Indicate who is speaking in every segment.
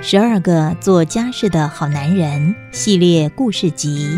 Speaker 1: 12个做家事的好男人系列故事集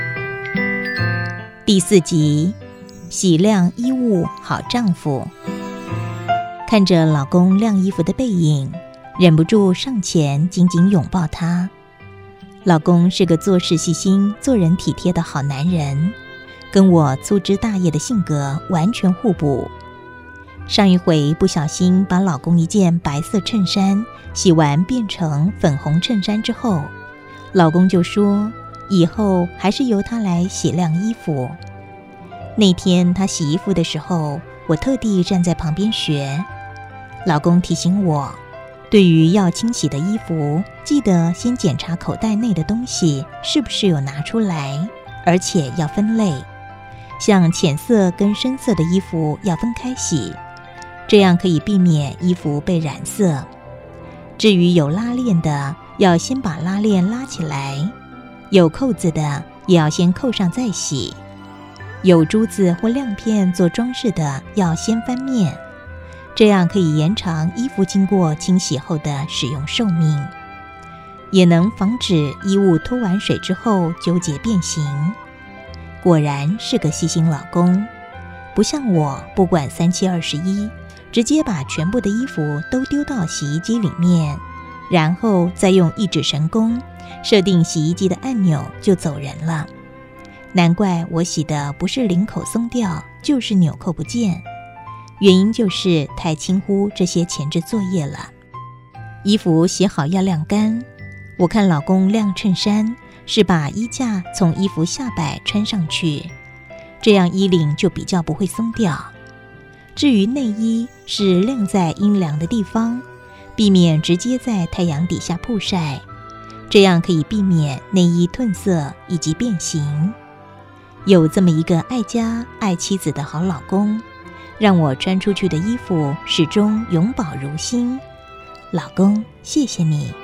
Speaker 1: 第4集，洗晾衣物好丈夫。看着老公晾衣服的背影，忍不住上前紧紧拥抱他。老公是个做事细心、做人体贴的好男人，跟我粗枝大叶的性格完全互补。上一回不小心把老公一件白色衬衫洗完变成粉红衬衫之后，老公就说以后还是由他来洗晾衣服。那天他洗衣服的时候，我特地站在旁边学。老公提醒我，对于要清洗的衣服，记得先检查口袋内的东西是不是有拿出来，而且要分类，像浅色跟深色的衣服要分开洗，这样可以避免衣服被染色。至于有拉链的，要先把拉链拉起来，有扣子的也要先扣上再洗，有珠子或亮片做装饰的要先翻面，这样可以延长衣服经过清洗后的使用寿命，也能防止衣物脱完水之后纠结变形。果然是个细心老公，不像我不管3721，直接把全部的衣服都丢到洗衣机里面，然后再用一指神功设定洗衣机的按钮就走人了。难怪我洗的不是领口松掉，就是纽扣不见，原因就是太轻忽这些前置作业了。衣服洗好要晾干，我看老公晾衬衫是把衣架从衣服下摆穿上去，这样衣领就比较不会松掉。至于内衣是晾在阴凉的地方，避免直接在太阳底下曝晒，这样可以避免内衣褪色以及变形。有这么一个爱家爱妻子的好老公，让我穿出去的衣服始终永葆如新。老公，谢谢你。